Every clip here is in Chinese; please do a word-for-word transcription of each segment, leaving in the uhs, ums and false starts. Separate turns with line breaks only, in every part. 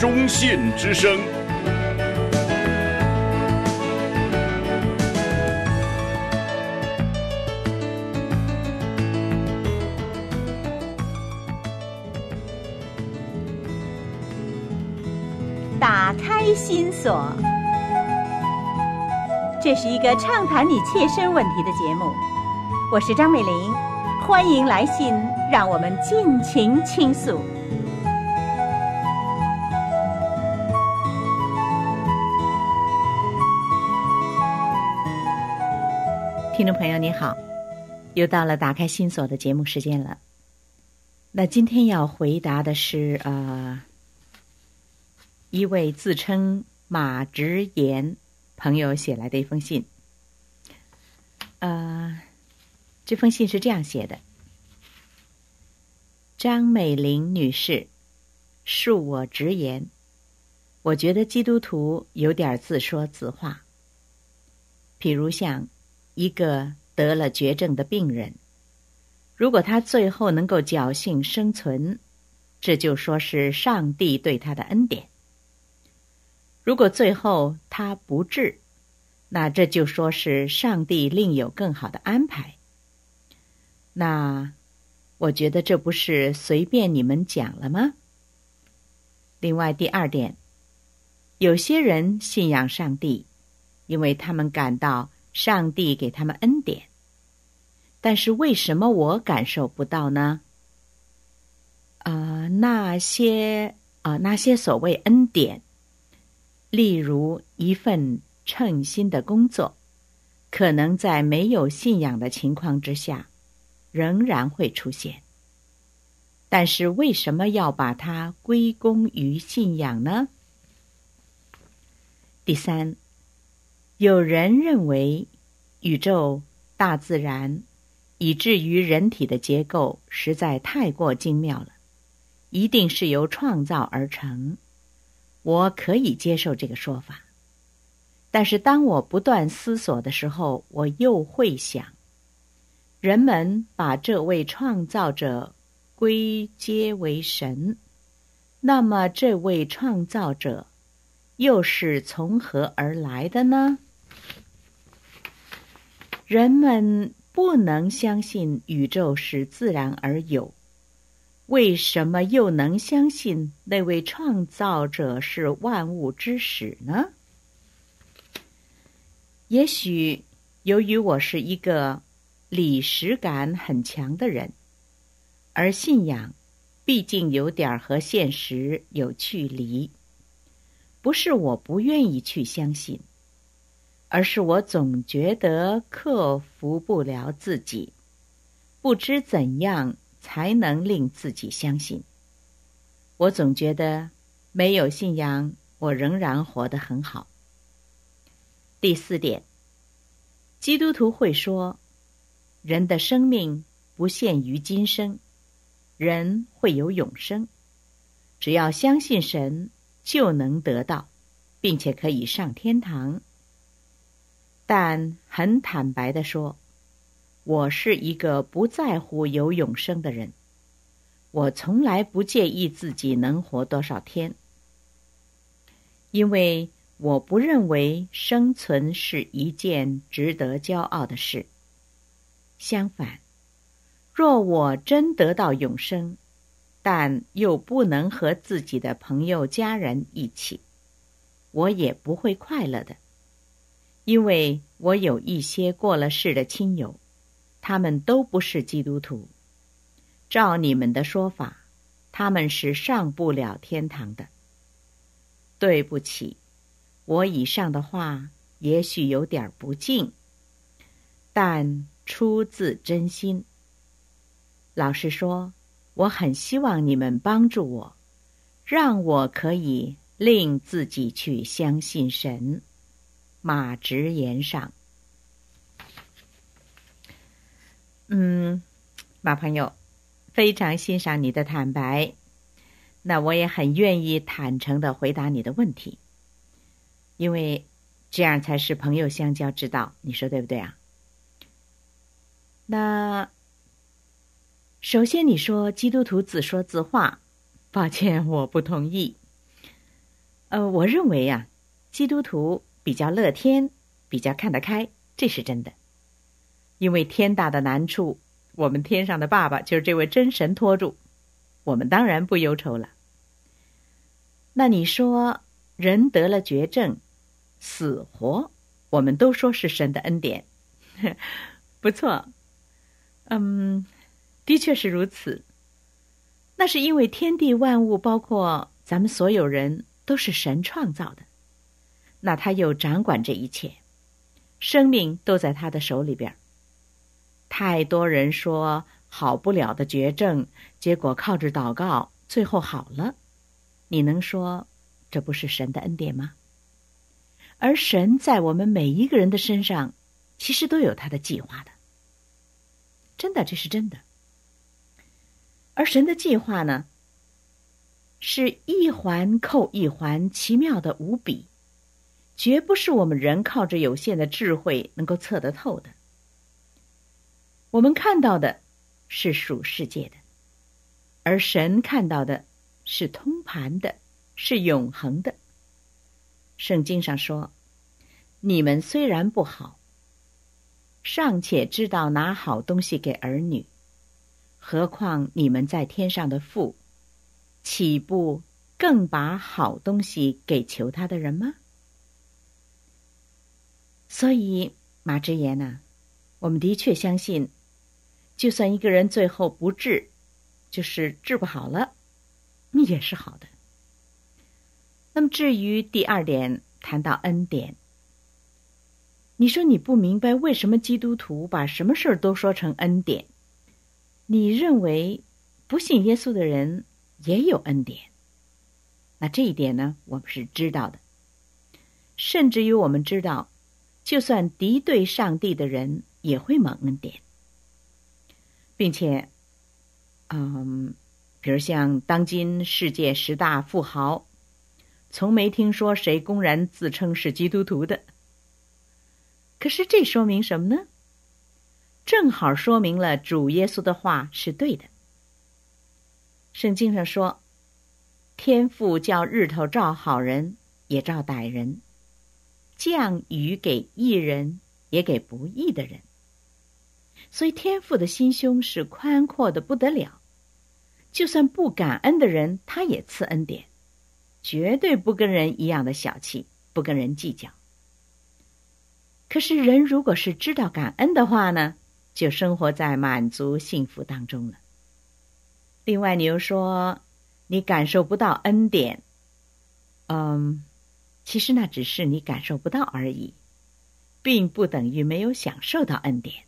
中信之声。
打开心锁，这是一个畅谈你切身问题的节目。我是张美玲，欢迎来信，让我们尽情倾诉。听众朋友你好，又到了打开心锁的节目时间了。那今天要回答的是呃，一位自称马直言朋友写来的一封信。呃，这封信是这样写的：张美玲女士，恕我直言，我觉得基督徒有点自说自话。譬如像一个得了绝症的病人，如果他最后能够侥幸生存，这就说是上帝对他的恩典；如果最后他不治，那这就说是上帝另有更好的安排。那我觉得这不是随便你们讲了吗？另外第二点，有些人信仰上帝，因为他们感到上帝给他们恩典，但是为什么我感受不到呢？呃，那些呃那些所谓恩典，例如一份称心的工作，可能在没有信仰的情况之下，仍然会出现。但是为什么要把它归功于信仰呢？第三，有人认为宇宙、大自然以至于人体的结构实在太过精妙了，一定是由创造而成。我可以接受这个说法，但是当我不断思索的时候，我又会想，人们把这位创造者归结为神，那么这位创造者又是从何而来的呢？人们不能相信宇宙是自然而有，为什么又能相信那位创造者是万物之始呢？也许由于我是一个理实感很强的人，而信仰毕竟有点和现实有距离，不是我不愿意去相信，而是我总觉得克服不了自己，不知怎样才能令自己相信。我总觉得没有信仰，我仍然活得很好。第四点，基督徒会说，人的生命不限于今生，人会有永生，只要相信神就能得到，并且可以上天堂。但很坦白地说，我是一个不在乎有永生的人，我从来不介意自己能活多少天，因为我不认为生存是一件值得骄傲的事。相反，若我真得到永生，但又不能和自己的朋友家人一起，我也不会快乐的。因为我有一些过了世的亲友，他们都不是基督徒，照你们的说法，他们是上不了天堂的。对不起，我以上的话也许有点不敬，但出自真心。老实说，我很希望你们帮助我，让我可以令自己去相信神。马直言上。嗯，马朋友，非常欣赏你的坦白，那我也很愿意坦诚地回答你的问题，因为这样才是朋友相交之道，你说对不对啊？那首先你说基督徒自说自话，抱歉，我不同意。 呃，我认为啊，基督徒比较乐天，比较看得开，这是真的。因为天大的难处，我们天上的爸爸就是这位真神托住，我们当然不忧愁了。那你说人得了绝症，死活，我们都说是神的恩典。不错，嗯，的确是如此。那是因为天地万物，包括咱们所有人，都是神创造的。那他又掌管这一切，生命都在他的手里边。太多人说好不了的绝症，结果靠着祷告，最后好了。你能说这不是神的恩典吗？而神在我们每一个人的身上，其实都有他的计划的。真的，这是真的。而神的计划呢，是一环扣一环，奇妙的无比，绝不是我们人靠着有限的智慧能够测得透的。我们看到的是属世界的，而神看到的是通盘的，是永恒的。圣经上说，你们虽然不好，尚且知道拿好东西给儿女，何况你们在天上的父，岂不更把好东西给求他的人吗？所以马之言啊，我们的确相信，就算一个人最后不治，就是治不好了，也是好的。那么至于第二点，谈到恩典，你说你不明白为什么基督徒把什么事儿都说成恩典，你认为不信耶稣的人也有恩典。那这一点呢，我们是知道的，甚至于我们知道，就算敌对上帝的人也会蒙恩典，并且嗯，比如像当今世界十大富豪，从没听说谁公然自称是基督徒的。可是这说明什么呢？正好说明了主耶稣的话是对的。圣经上说，天父叫日头照好人也照歹人，降雨给义人也给不义的人。所以天父的心胸是宽阔的不得了，就算不感恩的人他也赐恩典，绝对不跟人一样的小气，不跟人计较。可是人如果是知道感恩的话呢，就生活在满足幸福当中了。另外你又说你感受不到恩典，嗯，其实那只是你感受不到而已，并不等于没有享受到恩典。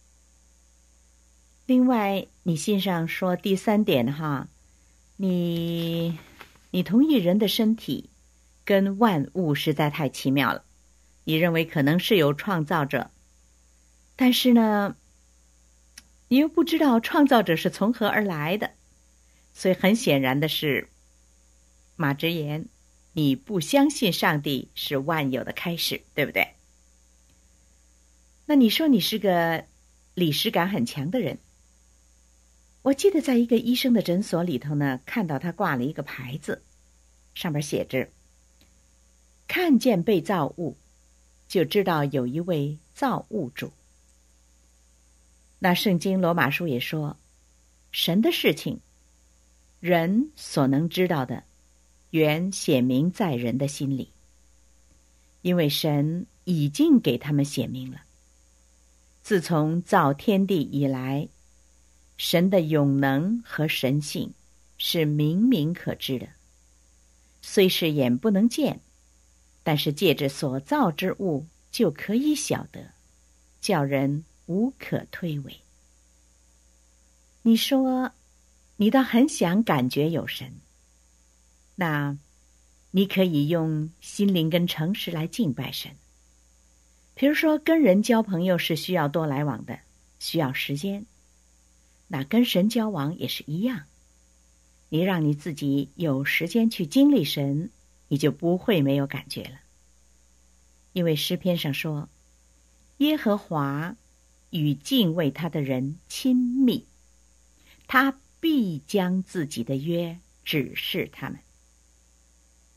另外你信上说第三点哈，你你同意人的身体跟万物实在太奇妙了，你认为可能是有创造者，但是呢，你又不知道创造者是从何而来的。所以很显然的是，马之言，你不相信上帝是万有的开始，对不对？那你说你是个理实感很强的人。我记得在一个医生的诊所里头呢，看到他挂了一个牌子，上面写着，看见被造物，就知道有一位造物主。那圣经罗马书也说，神的事情，人所能知道的，原显明在人的心里，因为神已经给他们显明了。自从造天地以来，神的永能和神性是明明可知的，虽是眼不能见，但是借着所造之物就可以晓得，叫人无可推诿。你说你倒很想感觉有神，那你可以用心灵跟诚实来敬拜神。比如说跟人交朋友是需要多来往的，需要时间，那跟神交往也是一样，你让你自己有时间去经历神，你就不会没有感觉了。因为诗篇上说，耶和华与敬畏他的人亲密，他必将自己的约指示他们。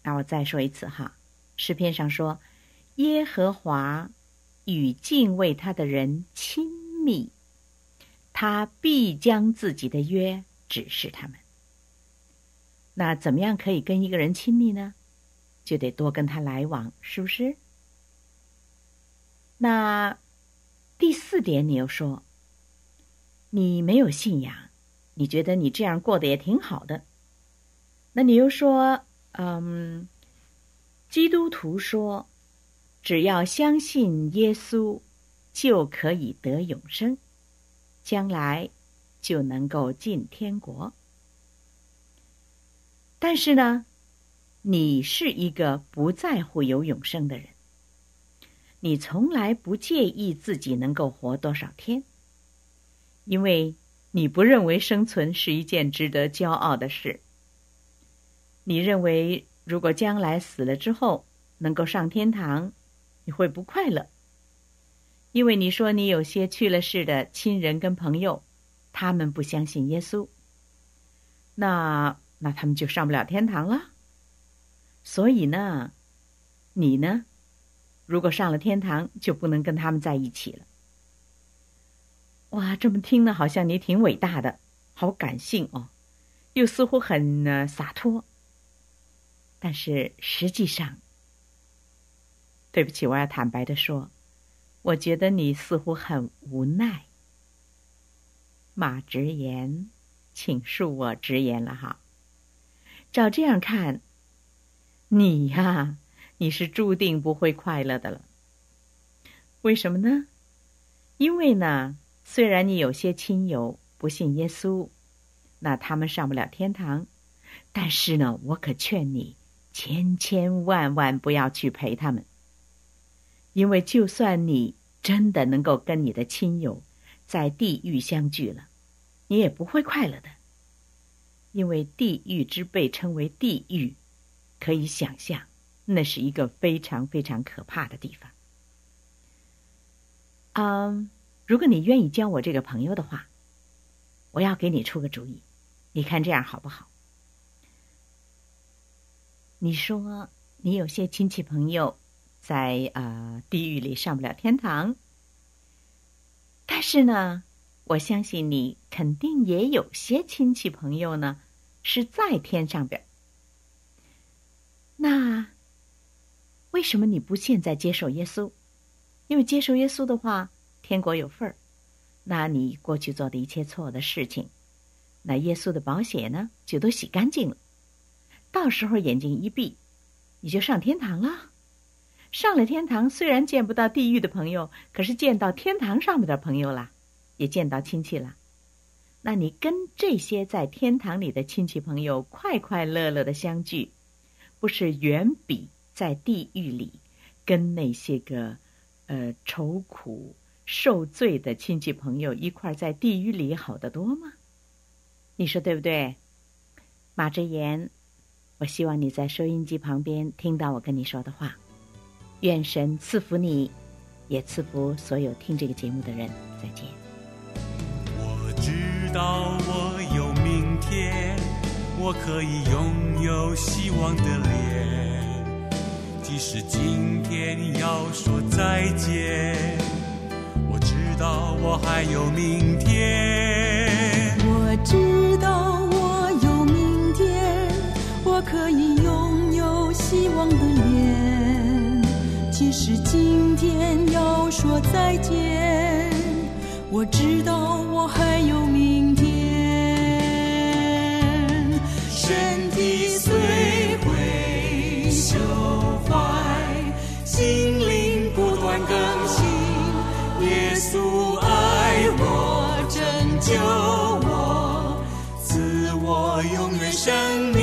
那我再说一次哈，诗篇上说，耶和华与敬畏他的人亲密，他必将自己的约指示他们。那怎么样可以跟一个人亲密呢？就得多跟他来往，是不是？那第四点，你又说你没有信仰，你觉得你这样过得也挺好的。那你又说，嗯，基督徒说，只要相信耶稣，就可以得永生，将来就能够进天国。但是呢，你是一个不在乎有永生的人，你从来不介意自己能够活多少天，因为你不认为生存是一件值得骄傲的事。你认为如果将来死了之后能够上天堂，你会不快乐，因为你说你有些去了世的亲人跟朋友，他们不相信耶稣，那那他们就上不了天堂了。所以呢，你呢，如果上了天堂，就不能跟他们在一起了。哇，这么听呢，好像你挺伟大的，好感性哦，又似乎很、呃、洒脱。但是实际上，对不起，我要坦白地说，我觉得你似乎很无奈。马直言，请恕我直言了哈。照这样看，你呀，你是注定不会快乐的了。为什么呢？因为呢，虽然你有些亲友不信耶稣，那他们上不了天堂，但是呢，我可劝你千千万万不要去陪他们。因为就算你真的能够跟你的亲友在地狱相聚了，你也不会快乐的。因为地狱之被称为地狱，可以想象那是一个非常非常可怕的地方。嗯，如果你愿意交我这个朋友的话，我要给你出个主意，你看这样好不好？你说你有些亲戚朋友在呃地狱里上不了天堂，但是呢，我相信你肯定也有些亲戚朋友呢是在天上边。那为什么你不现在接受耶稣？因为接受耶稣的话，天国有份儿，那你过去做的一切错的事情，那耶稣的宝血呢就都洗干净了，到时候眼睛一闭，你就上天堂了。上了天堂，虽然见不到地狱的朋友，可是见到天堂上面的朋友啦，也见到亲戚啦。那你跟这些在天堂里的亲戚朋友快快乐乐的相聚，不是远比在地狱里跟那些个呃愁苦受罪的亲戚朋友一块在地狱里好得多吗？你说对不对？马之言，我希望你在收音机旁边听到我跟你说的话。愿神赐福你，也赐福所有听这个节目的人。再见。
我知道我有明天，我可以拥有希望的脸，即使今天要说再见，我知道我还有明天。
我知道我有明天，我可以拥有希望的脸，即使今天要说再见，我知道我还有明天。身体虽会朽坏，心灵不断更新，耶稣爱我，拯救我，赐我永远生命。